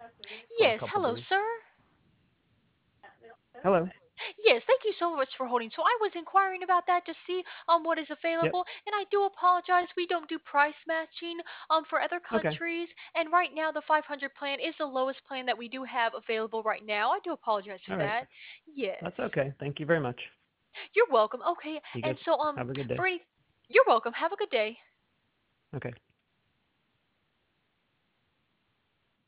for a Yes, couple hello, days. sir. Hello. Yes, thank you so much for holding. So I was inquiring about that to see what is Yep. available, and I do apologize. We don't do price matching for other Okay. countries, and right now the 500 plan is the lowest plan that we do have available right now. I do apologize for All right. that. That's Yes, okay. Thank you very much. you're welcome. Okay, You guys and so have a good day. for any, you're welcome. Have a good day. Okay.